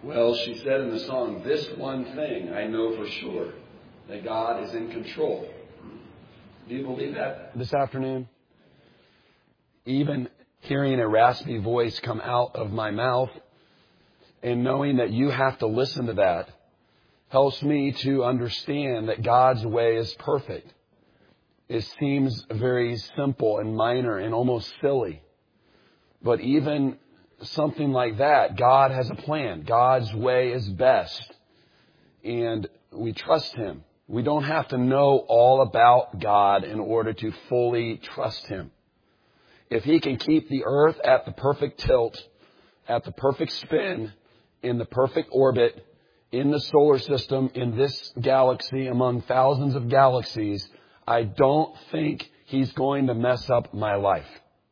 Well, she said in the song, "This one thing I know for sure, that God is in control." Do you believe that this afternoon? Even hearing a raspy voice come out of my mouth and knowing that you have to listen to that helps me to understand that God's way is perfect. It seems very simple and minor and almost silly. But even something like that, God has a plan. God's way is best. And we trust Him. We don't have to know all about God in order to fully trust Him. If He can keep the earth at the perfect tilt, at the perfect spin, in the perfect orbit, in the solar system, in this galaxy, among thousands of galaxies, I don't think He's going to mess up my life.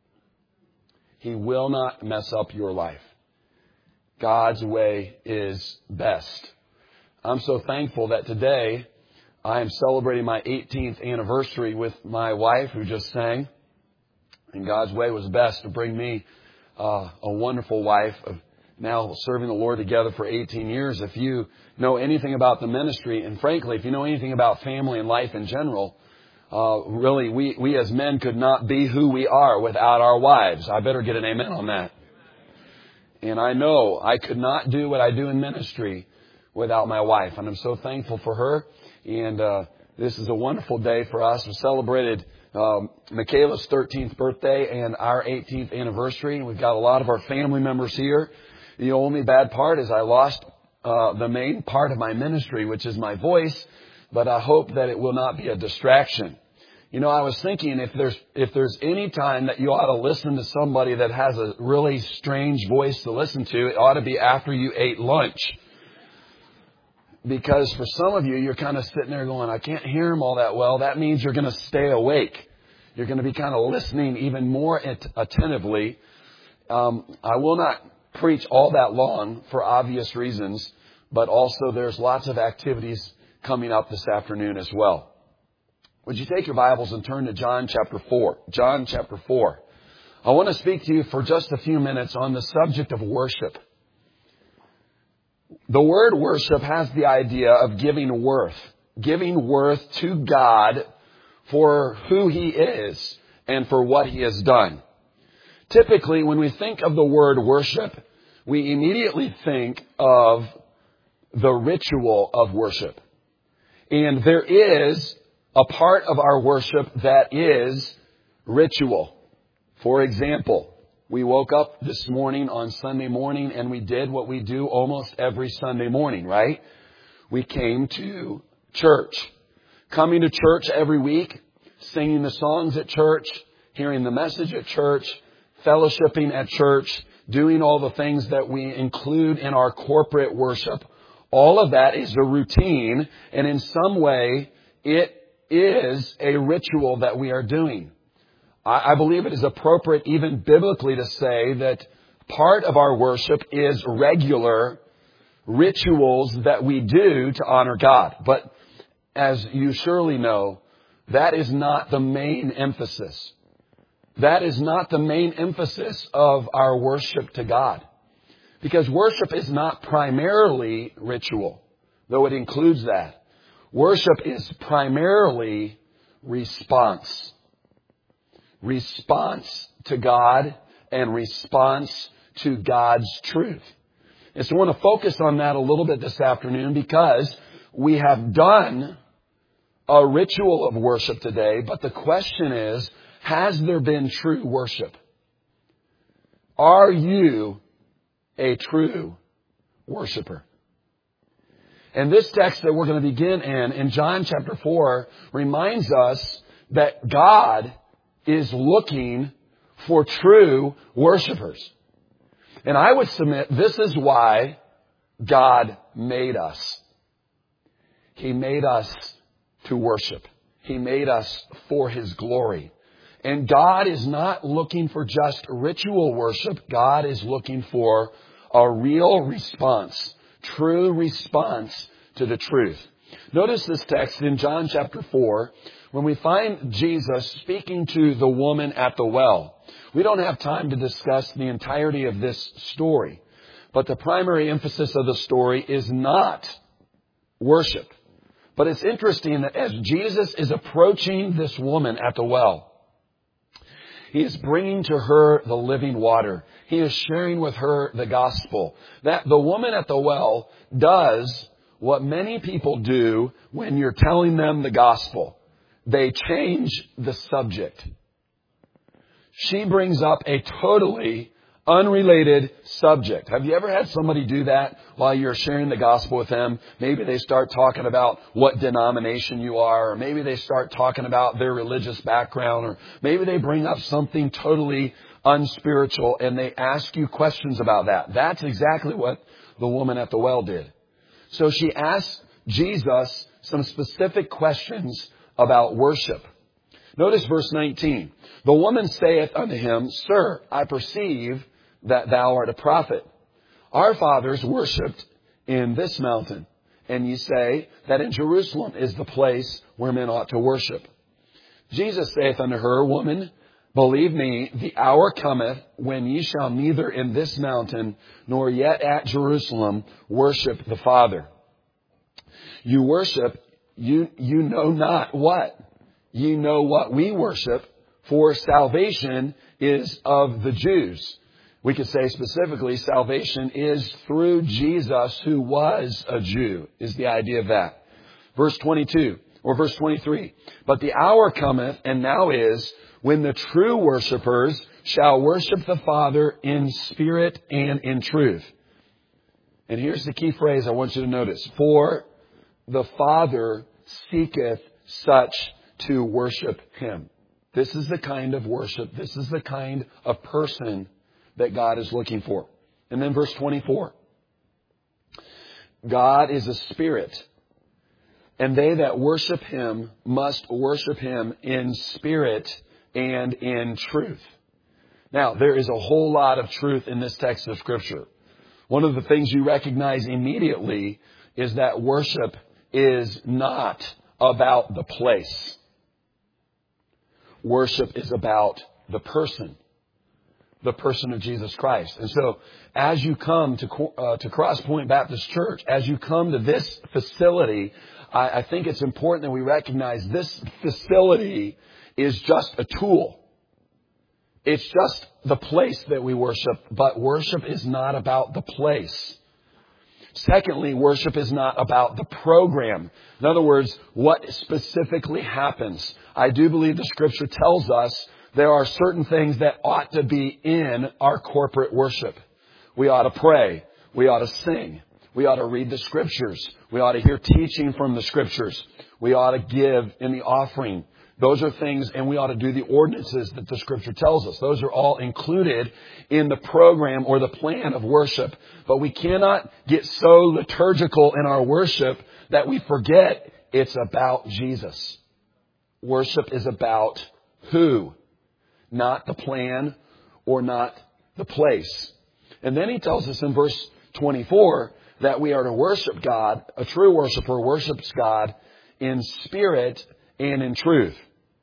He will not mess up your life. God's way is best. I'm so thankful that today I am celebrating my 18th anniversary with my wife who just sang. And God's way was best to bring me a wonderful wife of now serving the Lord together for 18 years. If you know anything about the ministry, and frankly, if you know anything about family and life in general, really, we as men could not be who we are without our wives. I better get an amen on that. And I know I could not do what I do in ministry without my wife. And I'm so thankful for her. And this is a wonderful day for us. We celebrated Michaela's 13th birthday and our 18th anniversary. We've got a lot of our family members here. The only bad part is I lost the main part of my ministry, which is my voice. But I hope that it will not be a distraction. You know, I was thinking if there's any time that you ought to listen to somebody that has a really strange voice to listen to, it ought to be after you ate lunch. Because for some of you, you're kind of sitting there going, I can't hear him all that well. That means you're going to stay awake. You're going to be kind of listening even more attentively. I will not preach all that long for obvious reasons, but also there's lots of activities coming up this afternoon as well. Would you take your Bibles and turn to John chapter 4? John chapter 4. I want to speak to you for just a few minutes on the subject of worship. The word worship has the idea of giving worth to God for who He is and for what He has done. Typically, when we think of the word worship, we immediately think of the ritual of worship. And there is a part of our worship that is ritual. For example, we woke up this morning on Sunday morning and we did what we do almost every Sunday morning, right? We came to church. Coming to church every week, singing the songs at church, hearing the message at church, fellowshipping at church, doing all the things that we include in our corporate worship. All of that is a routine, and in some way, it is a ritual that we are doing. I believe it is appropriate, even biblically, to say that part of our worship is regular rituals that we do to honor God. But as you surely know, that is not the main emphasis. That is not the main emphasis of our worship to God. Because worship is not primarily ritual, though it includes that. Worship is primarily response. Response to God and response to God's truth. And so I want to focus on that a little bit this afternoon because we have done a ritual of worship today, but the question is, has there been true worship? Are you a true worshiper? And this text that we're going to begin in John chapter 4, reminds us that God is looking for true worshipers. And I would submit this is why God made us. He made us to worship. He made us for His glory. And God is not looking for just ritual worship. God is looking for a real response, true response to the truth. Notice this text in John chapter 4, when we find Jesus speaking to the woman at the well. We don't have time to discuss the entirety of this story, But the primary emphasis of the story is not worship. But it's interesting that as Jesus is approaching this woman at the well, He is bringing to her the living water. He is sharing with her the gospel. That the woman at the well does what many people do when you're telling them the gospel. They change the subject. She brings up a totally unrelated subject. Have you ever had somebody do that while you're sharing the gospel with them? Maybe they start talking about what denomination you are, or maybe they start talking about their religious background, or maybe they bring up something totally unspiritual and they ask you questions about that. That's exactly what the woman at the well did. So she asked Jesus some specific questions about worship. Notice verse 19. The woman saith unto him, Sir, I perceive that thou art a prophet. Our fathers worshipped in this mountain, and ye say that in Jerusalem is the place where men ought to worship. Jesus saith unto her, Woman, believe me, the hour cometh when ye shall neither in this mountain nor yet at Jerusalem worship the Father. You worship, you know not what. Ye know what we worship, for salvation is of the Jews. We could say specifically, salvation is through Jesus, who was a Jew, is the idea of that. Verse 22, or verse 23. But the hour cometh, and now is, when the true worshipers shall worship the Father in spirit and in truth. And here's the key phrase I want you to notice. For the Father seeketh such to worship Him. This is the kind of worship, this is the kind of person that God is looking for. And then verse 24. God is a spirit, and they that worship Him must worship Him in spirit and in truth. Now, there is a whole lot of truth in this text of Scripture. One of the things you recognize immediately is that worship is not about the place. Worship is about the person of Jesus Christ. And so, as you come to Cross Point Baptist Church, as you come to this facility, I think it's important that we recognize this facility is just a tool. It's just the place that we worship, but worship is not about the place. Secondly, worship is not about the program. In other words, what specifically happens. I do believe the Scripture tells us there are certain things that ought to be in our corporate worship. We ought to pray. We ought to sing. We ought to read the Scriptures. We ought to hear teaching from the Scriptures. We ought to give in the offering. Those are things, and we ought to do the ordinances that the Scripture tells us. Those are all included in the program or the plan of worship. But we cannot get so liturgical in our worship that we forget it's about Jesus. Worship is about who, not the plan or not the place. And then he tells us in verse 24 that we are to worship God. A true worshiper worships God in spirit and in truth.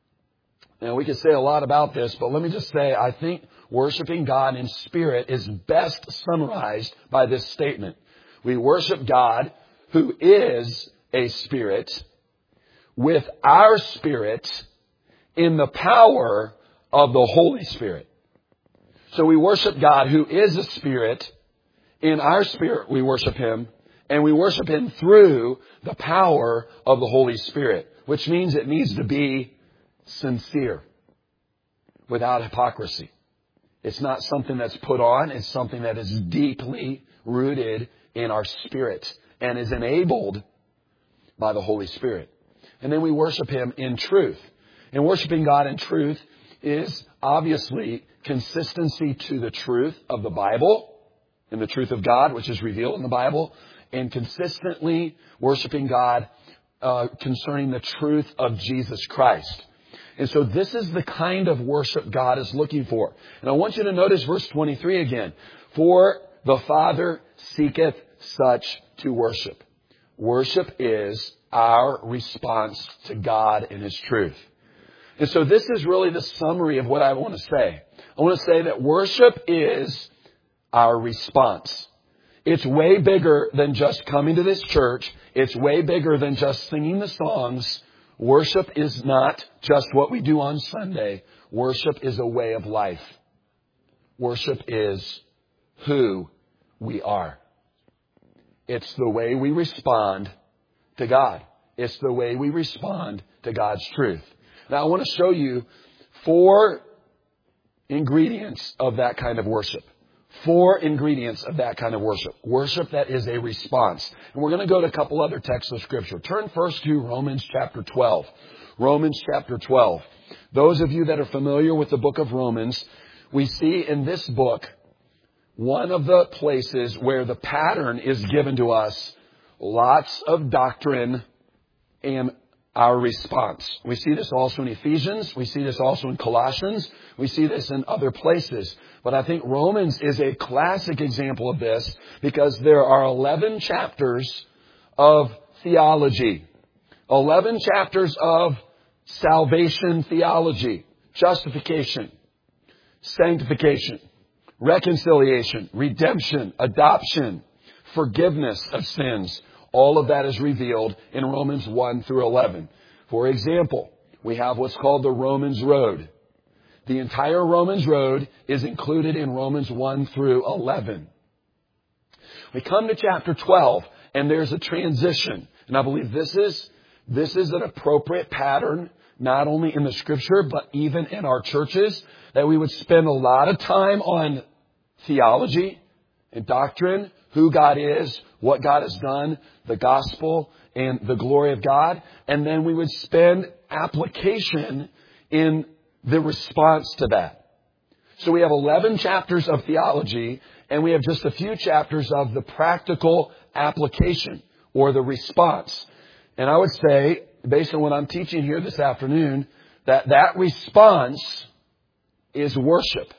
Now, we could say a lot about this, but let me just say, I think worshiping God in spirit is best summarized by this statement. We worship God, who is a spirit, with our spirit in the power of the Holy Spirit. So we worship God, who is a spirit. In our spirit, we worship Him, and we worship Him through the power of the Holy Spirit, which means it needs to be sincere, without hypocrisy. It's not something that's put on. It's something that is deeply rooted in our spirit and is enabled by the Holy Spirit. And then we worship Him in truth. And worshiping God in truth is obviously consistency to the truth of the Bible and the truth of God, which is revealed in the Bible, and consistently worshiping God concerning the truth of Jesus Christ. And so this is the kind of worship God is looking for. And I want you to notice verse 23 again. For the Father seeketh such to worship. Worship is our response to God and His truth. And so this is really the summary of what I want to say. I want to say that worship is our response. It's way bigger than just coming to this church. It's way bigger than just singing the songs. Worship is not just what we do on Sunday. Worship is a way of life. Worship is who we are. It's the way we respond to God. It's the way we respond to God's truth. Now, I want to show you 4 ingredients of that kind of worship. 4 ingredients of that kind of worship. Worship that is a response. And we're going to go to a couple other texts of Scripture. Turn first to Romans chapter 12. Romans chapter 12. Those of you that are familiar with the book of Romans, we see in this book one of the places where the pattern is given to us, lots of doctrine and our response. We see this also in Ephesians. We see this also in Colossians. We see this in other places. But I think Romans is a classic example of this because there are 11 chapters of theology. 11 chapters of salvation theology, justification, sanctification, reconciliation, redemption, adoption, forgiveness of sins. All of that is revealed in Romans 1 through 11. For example, we have what's called the Romans Road. The entire Romans Road is included in Romans 1 through 11. We come to chapter 12, and there's a transition. And I believe this is an appropriate pattern, not only in the Scripture, but even in our churches, that we would spend a lot of time on theology and doctrine, who God is, what God has done, the gospel, and the glory of God. And then we would spend application in the response to that. So we have 11 chapters of theology, and we have just a few chapters of the practical application or the response. And I would say, based on what I'm teaching here this afternoon, that response is worship.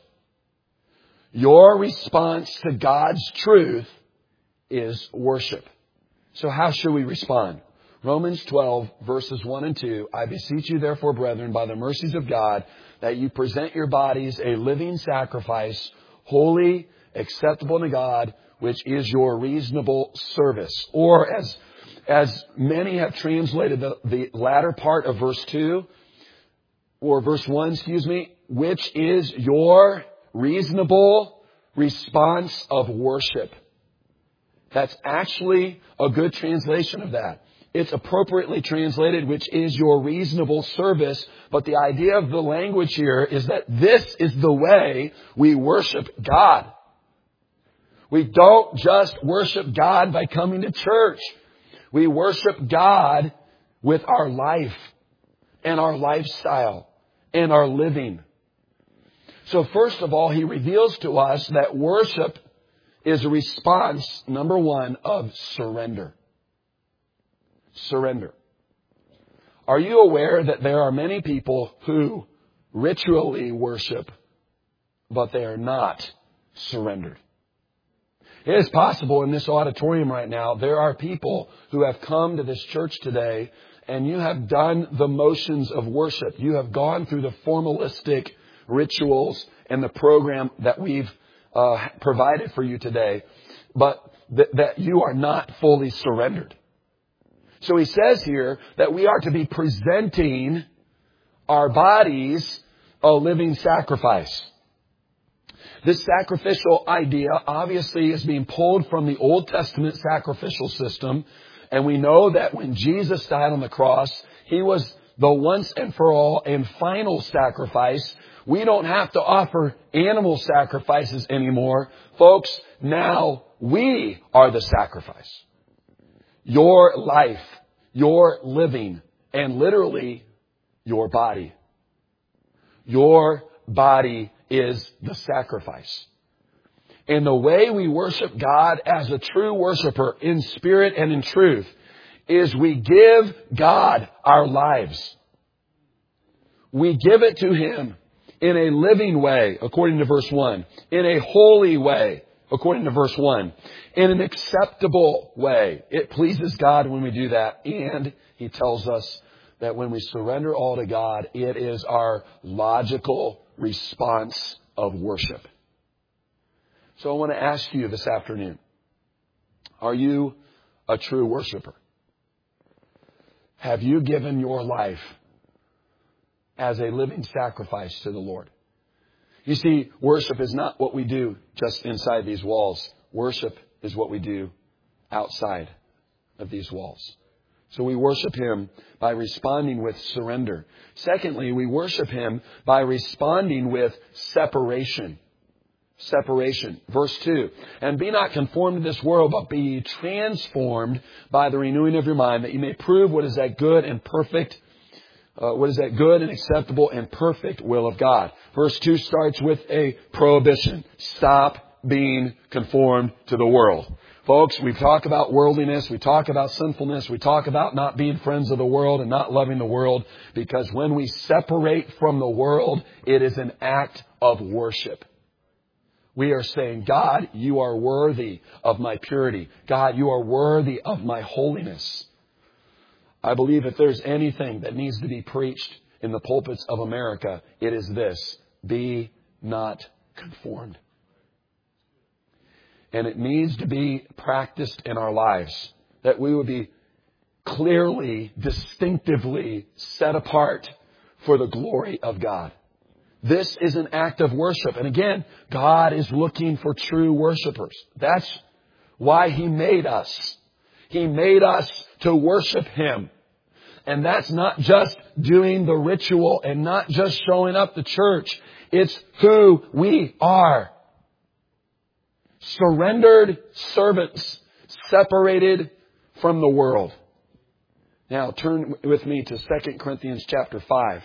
Your response to God's truth is worship. So how should we respond? Romans 12, verses 1 and 2. I beseech you, therefore, brethren, by the mercies of God, that you present your bodies a living sacrifice, holy, acceptable to God, which is your reasonable service. Or as many have translated the latter part of verse 2, or verse 1, which is your reasonable response of worship. That's actually a good translation of that. It's appropriately translated, which is your reasonable service. But the idea of the language here is that this is the way we worship God. We don't just worship God by coming to church. We worship God with our life and our lifestyle and our living. So first of all, he reveals to us that worship is a response, number 1, of surrender. Surrender. Are you aware that there are many people who ritually worship, but they are not surrendered? It is possible in this auditorium right now, there are people who have come to this church today, and you have done the motions of worship. You have gone through the formalistic rituals and the program that we've provided for you today, but that you are not fully surrendered. So he says here that we are to be presenting our bodies a living sacrifice. This sacrificial idea obviously is being pulled from the Old Testament sacrificial system. And we know that when Jesus died on the cross, he was the once and for all and final sacrifice. We don't have to offer animal sacrifices anymore. Folks, now we are the sacrifice. Your life, your living, and literally your body. Your body is the sacrifice. And the way we worship God as a true worshiper in spirit and in truth is we give God our lives. We give it to Him in a living way, according to verse 1. In a holy way, according to verse 1. In an acceptable way. It pleases God when we do that. And He tells us that when we surrender all to God, it is our logical response of worship. So I want to ask you this afternoon, Are you a true worshiper? Have you given your life as a living sacrifice to the Lord? You see, worship is not what we do just inside these walls. Worship is what we do outside of these walls. So we worship Him by responding with surrender. Secondly, we worship Him by responding with separation. Separation. Verse 2. And be not conformed to this world, but be ye transformed by the renewing of your mind, that you may prove what is that good and perfect, what is that good and acceptable and perfect will of God. Verse 2 starts with a prohibition. Stop being conformed to the world. Folks, we talk about worldliness, we talk about sinfulness, we talk about not being friends of the world and not loving the world, because when we separate from the world, it is an act of worship. We are saying, God, you are worthy of my purity. God, you are worthy of my holiness. I believe if there's anything that needs to be preached in the pulpits of America, it is this: be not conformed. And it needs to be practiced in our lives, that we would be clearly, distinctively set apart for the glory of God. This is an act of worship. And again, God is looking for true worshipers. That's why He made us. He made us to worship Him. And that's not just doing the ritual and not just showing up to church. It's who we are. Surrendered servants, separated from the world. Now turn with me to 2 Corinthians chapter 5.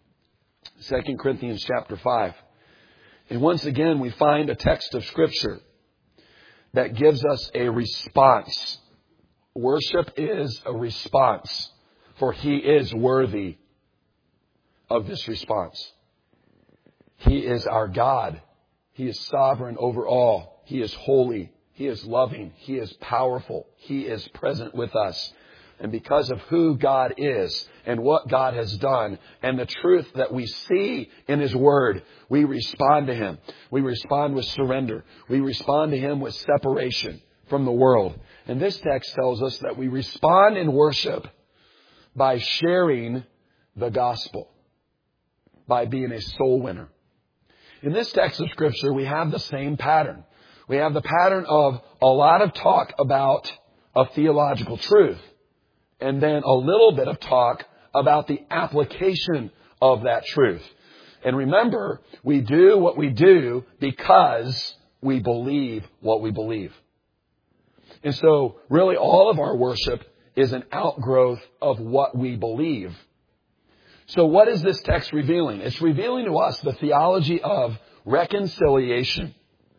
2 Corinthians chapter 5. And once again, we find a text of Scripture that gives us a response. Worship is a response, for He is worthy of this response. He is our God. He is sovereign over all. He is holy. He is loving. He is powerful. He is present with us. And because of who God is and what God has done and the truth that we see in His Word, we respond to Him. We respond with surrender. We respond to Him with separation from the world. And this text tells us that we respond in worship by sharing the gospel, by being a soul winner. In this text of Scripture, we have the same pattern. We have the pattern of a lot of talk about a theological truth, and then a little bit of talk about the application of that truth. And remember, we do what we do because we believe what we believe. And so, really, all of our worship is an outgrowth of what we believe. So what is this text revealing? It's revealing to us the theology of reconciliation.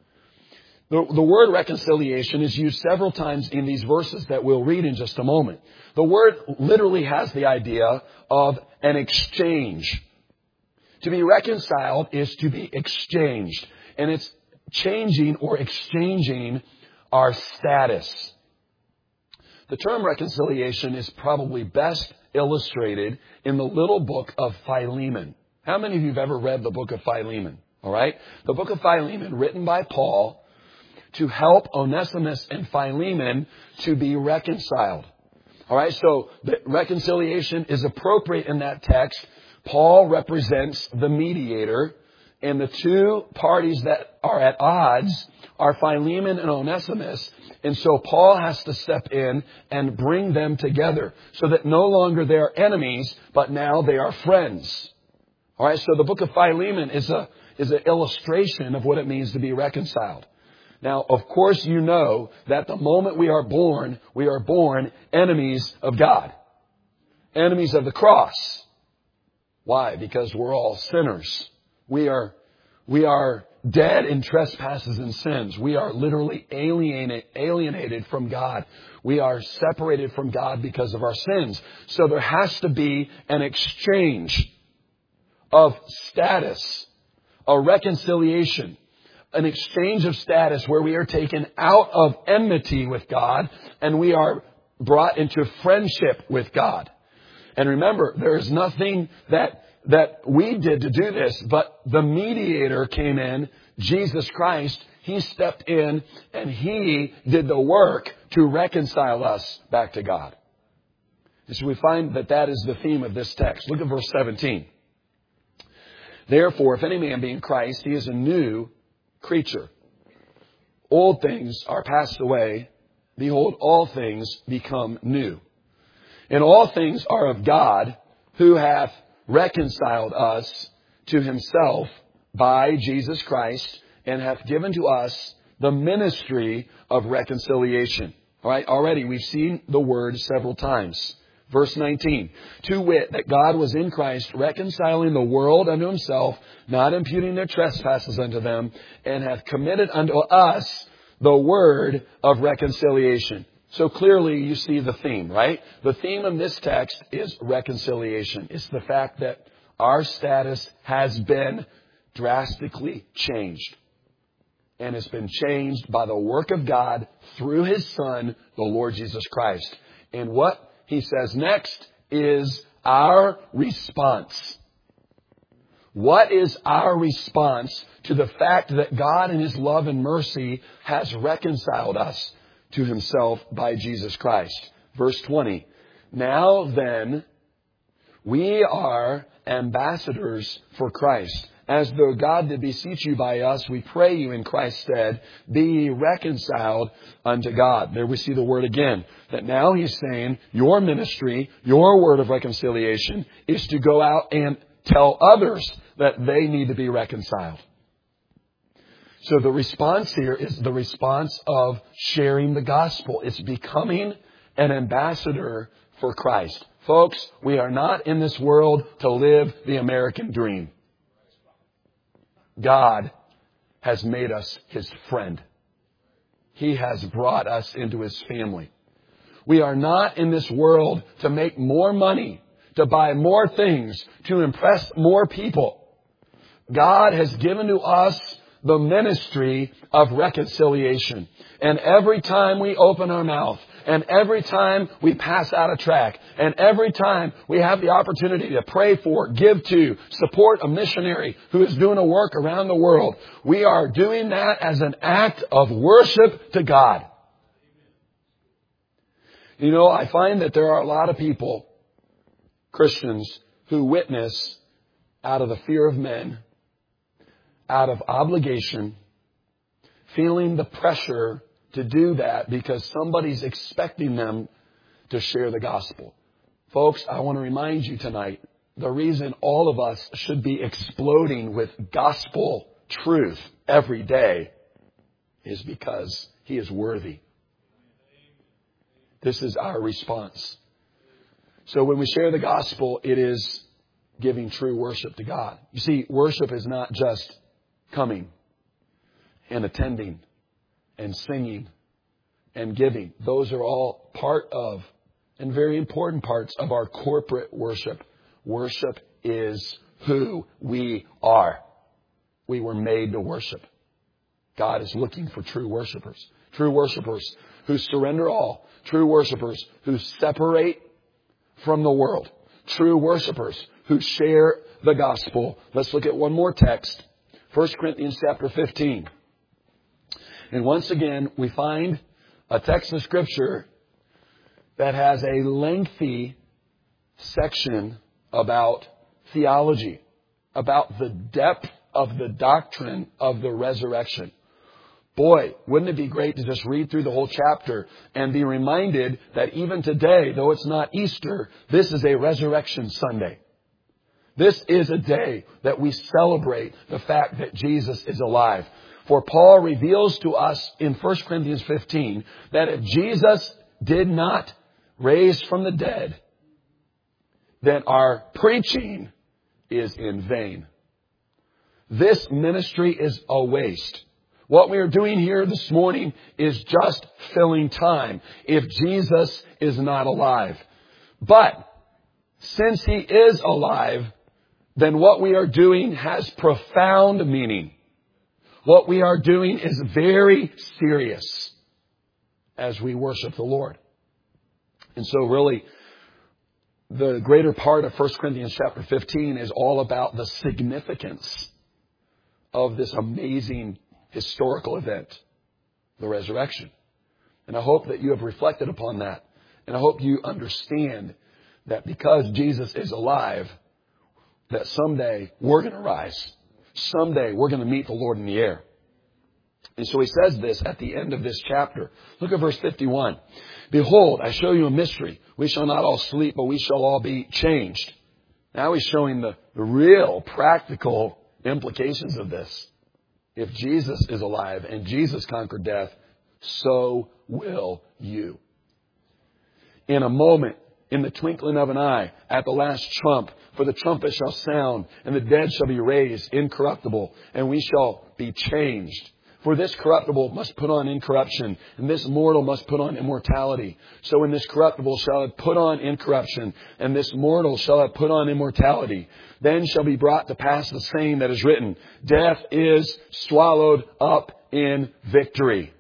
The word reconciliation is used several times in these verses that we'll read in just a moment. The word literally has the idea of an exchange. To be reconciled is to be exchanged. And it's changing or exchanging our status. The term reconciliation is probably best illustrated in the little book of Philemon. How many of you have ever read the book of Philemon? All right? The book of Philemon, written by Paul, to help Onesimus and Philemon to be reconciled. All right, so the reconciliation is appropriate in that text. Paul represents the mediator, and the two parties that are at odds are Philemon and Onesimus. And so Paul has to step in and bring them together so that no longer they are enemies, but now they are friends. All right, so the book of Philemon is an illustration of what it means to be reconciled. Now, of course, you know that the moment we are born enemies of God. Enemies of the cross. Why? Because we're all sinners. We are dead in trespasses and sins. We are literally alienated from God. We are separated from God because of our sins. So there has to be an exchange of status, a reconciliation. An exchange of status where we are taken out of enmity with God and we are brought into friendship with God. And remember, there is nothing that we did to do this, but the mediator came in, Jesus Christ. He stepped in and He did the work to reconcile us back to God. And so we find that that is the theme of this text. Look at verse 17. Therefore, if any man be in Christ, he is a new creature. Old things are passed away. Behold, all things become new. And all things are of God, who hath reconciled us to Himself by Jesus Christ, and hath given to us the ministry of reconciliation. All right, already we've seen the word several times. Verse 19, to wit, that God was in Christ reconciling the world unto Himself, not imputing their trespasses unto them, and hath committed unto us the word of reconciliation. So clearly you see the theme, right? The theme of this text is reconciliation. It's the fact that our status has been drastically changed. And it's been changed by the work of God through His Son, the Lord Jesus Christ. And what He says next is our response. What is our response to the fact that God in His love and mercy has reconciled us to Himself by Jesus Christ? Verse 20. Now then, we are ambassadors for Christ. As though God did beseech you by us, we pray you in Christ's stead, be ye reconciled unto God. There we see the word again. That now He's saying, your ministry, your word of reconciliation, is to go out and tell others that they need to be reconciled. So the response here is the response of sharing the gospel. It's becoming an ambassador for Christ. Folks, we are not in this world to live the American dream. God has made us His friend. He has brought us into His family. We are not in this world to make more money, to buy more things, to impress more people. God has given to us the ministry of reconciliation. And every time we open our mouth, and every time we pass out a tract, and every time we have the opportunity to pray for, give to, support a missionary who is doing a work around the world, we are doing that as an act of worship to God. You know, I find that there are a lot of people, Christians, who witness out of the fear of men, out of obligation, feeling the pressure to do that because somebody's expecting them to share the gospel. Folks, I want to remind you tonight, the reason all of us should be exploding with gospel truth every day is because He is worthy. This is our response. So when we share the gospel, it is giving true worship to God. You see, worship is not just coming and attending and singing and giving. Those are all part of and very important parts of our corporate worship. Worship is who we are. We were made to worship. God is looking for true worshipers. True worshipers who surrender all. True worshipers who separate from the world. True worshipers who share the gospel. Let's look at one more text. 1 Corinthians chapter 15. And once again, we find a text of Scripture that has a lengthy section about theology, about the depth of the doctrine of the resurrection. Boy, wouldn't it be great to just read through the whole chapter and be reminded that even today, though it's not Easter, this is a Resurrection Sunday. This is a day that we celebrate the fact that Jesus is alive. For Paul reveals to us in 1 Corinthians 15 that if Jesus did not raise from the dead, then our preaching is in vain. This ministry is a waste. What we are doing here this morning is just filling time if Jesus is not alive. But since He is alive, then what we are doing has profound meaning. What we are doing is very serious as we worship the Lord. And so really, the greater part of 1 Corinthians chapter 15 is all about the significance of this amazing historical event, the resurrection. And I hope that you have reflected upon that. And I hope you understand that because Jesus is alive, that someday we're going to rise. Someday we're going to meet the Lord in the air. And so he says this at the end of this chapter. Look at verse 51. Behold, I show you a mystery. We shall not all sleep, but we shall all be changed. Now he's showing the real practical implications of this. If Jesus is alive and Jesus conquered death, so will you. In a moment, in the twinkling of an eye, at the last trump, for the trumpet shall sound, and the dead shall be raised incorruptible, and we shall be changed. For this corruptible must put on incorruption, and this mortal must put on immortality. So when this corruptible shall have put on incorruption, and this mortal shall have put on immortality, then shall be brought to pass the saying that is written, death is swallowed up in victory.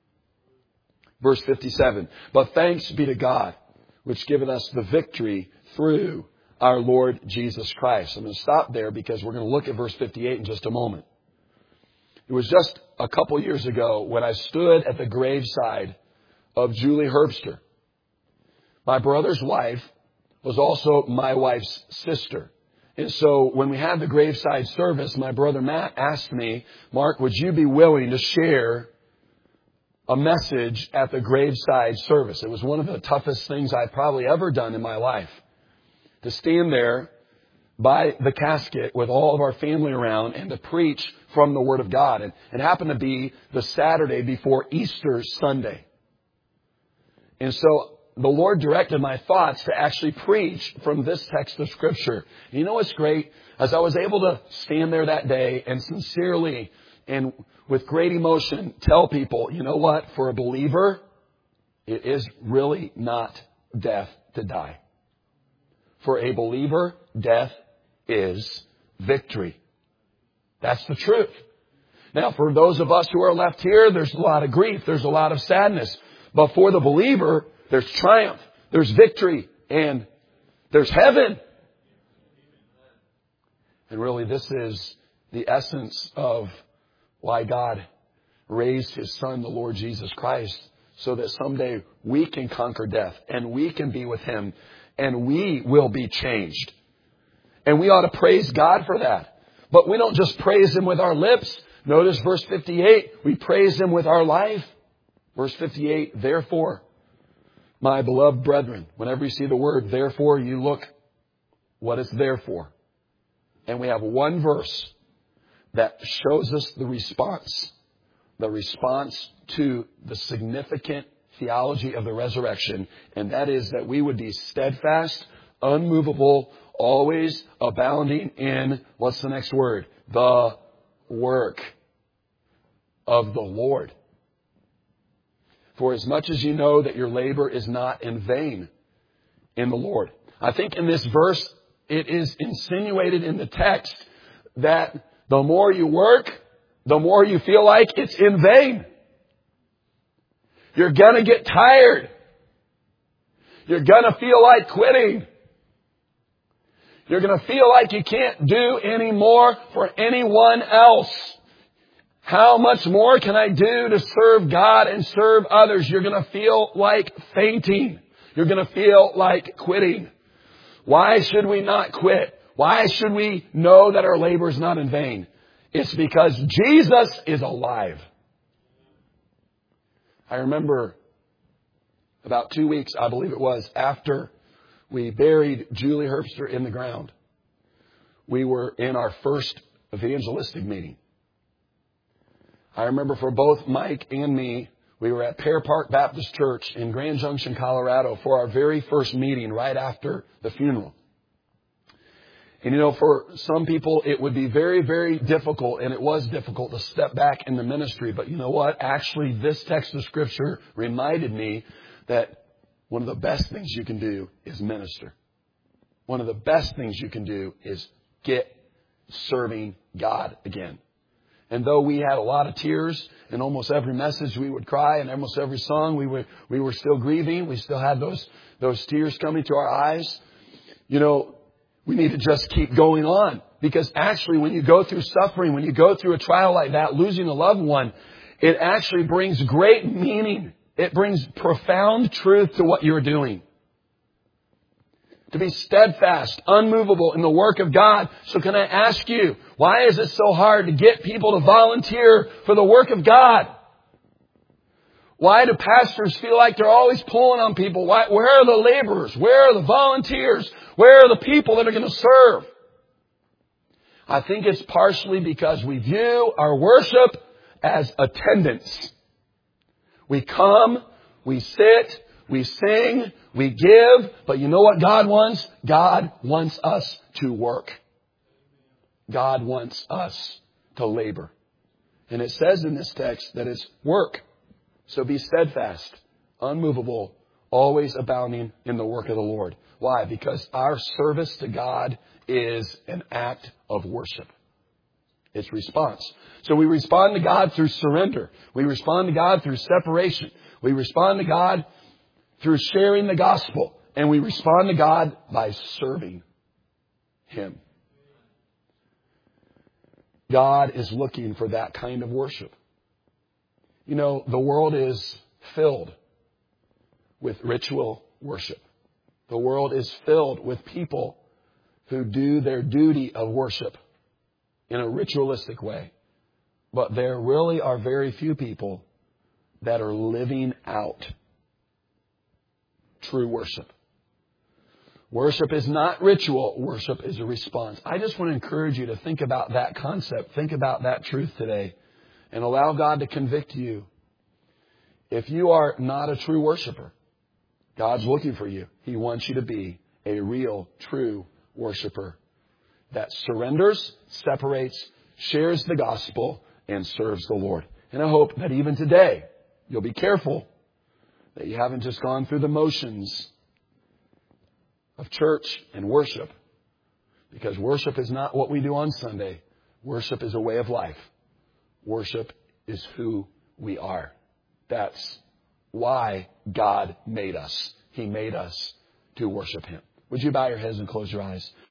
Verse 57, but thanks be to God, which giveth us the victory through our Lord Jesus Christ. I'm going to stop there because we're going to look at verse 58 in just a moment. It was just a couple years ago when I stood at the graveside of Julie Herbster. My brother's wife was also my wife's sister. And so when we had the graveside service, my brother Matt asked me, Mark, would you be willing to share a message at the graveside service? It was one of the toughest things I've probably ever done in my life. To stand there by the casket with all of our family around and to preach from the Word of God. And it happened to be the Saturday before Easter Sunday. And so the Lord directed my thoughts to actually preach from this text of Scripture. And you know what's great? As I was able to stand there that day and sincerely and with great emotion tell people, you know what? For a believer, it is really not death to die. For a believer, death is victory. That's the truth. Now, for those of us who are left here, there's a lot of grief. There's a lot of sadness. But for the believer, there's triumph. There's victory. And there's heaven. And really, this is the essence of why God raised His Son, the Lord Jesus Christ, so that someday we can conquer death and we can be with Him and we will be changed. And we ought to praise God for that. But we don't just praise Him with our lips. Notice verse 58, we praise Him with our life. Verse 58, therefore, my beloved brethren, whenever you see the word therefore, you look what it's there for. And we have one verse that shows us the response to the significant theology of the resurrection. And that is that we would be steadfast, unmovable, always abounding in, what's the next word? The work of the Lord. For as much as you know that your labor is not in vain in the Lord. I think in this verse, it is insinuated in the text that the more you work, the more you feel like it's in vain. You're going to get tired. You're going to feel like quitting. You're going to feel like you can't do any more for anyone else. How much more can I do to serve God and serve others? You're going to feel like fainting. You're going to feel like quitting. Why should we not quit? Why should we know that our labor is not in vain? It's because Jesus is alive. I remember about 2 weeks, I believe it was, after we buried Julie Herbster in the ground, we were in our first evangelistic meeting. I remember for both Mike and me, we were at Pear Park Baptist Church in Grand Junction, Colorado for our very first meeting right after the funeral. And you know, for some people, it would be very, very difficult, and it was difficult to step back in the ministry. But you know what? Actually, this text of Scripture reminded me that one of the best things you can do is minister. One of the best things you can do is get serving God again. And though we had a lot of tears in almost every message we would cry, and almost every song we were still grieving, we still had those tears coming to our eyes. You know, we need to just keep going on Because actually, when you go through suffering, when you go through a trial like that, losing a loved one, it actually brings great meaning. It brings profound truth to what you're doing. To be steadfast, unmovable in the work of God. So can I ask you, why is it so hard to get people to volunteer for the work of God? Why do pastors feel like they're always pulling on people? Where are the laborers? Where are the volunteers? Where are the people that are going to serve? I think it's partially because we view our worship as attendance. We come, we sit, we sing, we give, but you know what God wants? God wants us to work. God wants us to labor. And it says in this text that it's work. So be steadfast, unmovable, always abounding in the work of the Lord. Why? Because our service to God is an act of worship. It's response. So we respond to God through surrender. We respond to God through separation. We respond to God through sharing the gospel. And we respond to God by serving Him. God is looking for that kind of worship. You know, the world is filled with ritual worship. The world is filled with people who do their duty of worship in a ritualistic way. But there really are very few people that are living out true worship. Worship is not ritual. Worship is a response. I just want to encourage you to think about that concept. Think about that truth today. And allow God to convict you. If you are not a true worshiper, God's looking for you. He wants you to be a real, true worshiper that surrenders, separates, shares the gospel, and serves the Lord. And I hope that even today, you'll be careful that you haven't just gone through the motions of church and worship. Because worship is not what we do on Sunday. Worship is a way of life. Worship is who we are. That's why God made us. He made us to worship Him. Would you bow your heads and close your eyes?